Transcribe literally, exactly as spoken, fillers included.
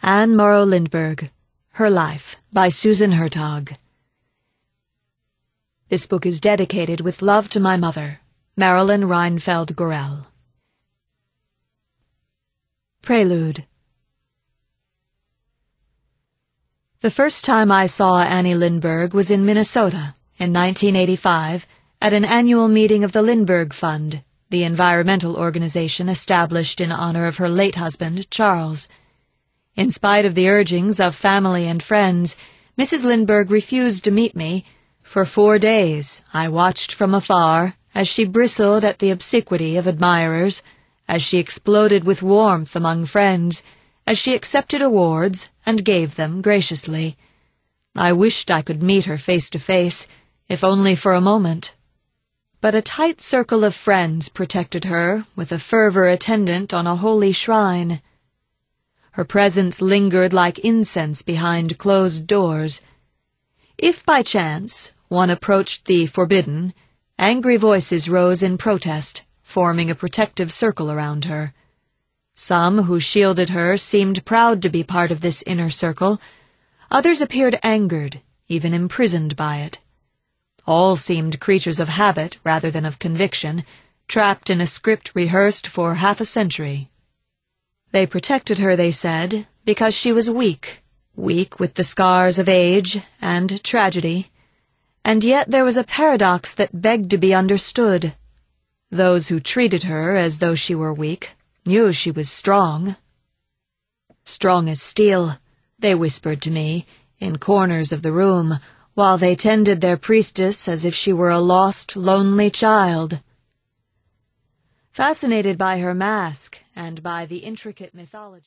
Anne Morrow Lindbergh, Her Life, by Susan Hertog. This book is dedicated with love to my mother, Marilyn Reinfeld Gorel. Prelude. The first time I saw Annie Lindbergh was in Minnesota in nineteen eighty-five at an annual meeting of the Lindbergh Fund, the environmental organization established in honor of her late husband, Charles. In spite of the urgings of family and friends, Missus Lindbergh refused to meet me. For four days I watched from afar as she bristled at the obsequity of admirers, as she exploded with warmth among friends, as she accepted awards and gave them graciously. I wished I could meet her face to face, if only for a moment. But a tight circle of friends protected her with a fervor attendant on a holy shrine. Her presence lingered like incense behind closed doors. If by chance one approached the forbidden, angry voices rose in protest, forming a protective circle around her. Some who shielded her seemed proud to be part of this inner circle. Others appeared angered, even imprisoned by it. All seemed creatures of habit rather than of conviction, trapped in a script rehearsed for half a century. They protected her, they said, because she was weak, weak with the scars of age and tragedy. And yet there was a paradox that begged to be understood. Those who treated her as though she were weak knew she was strong. Strong as steel, they whispered to me, in corners of the room, while they tended their priestess as if she were a lost, lonely child. Fascinated by her mask and by the intricate mythology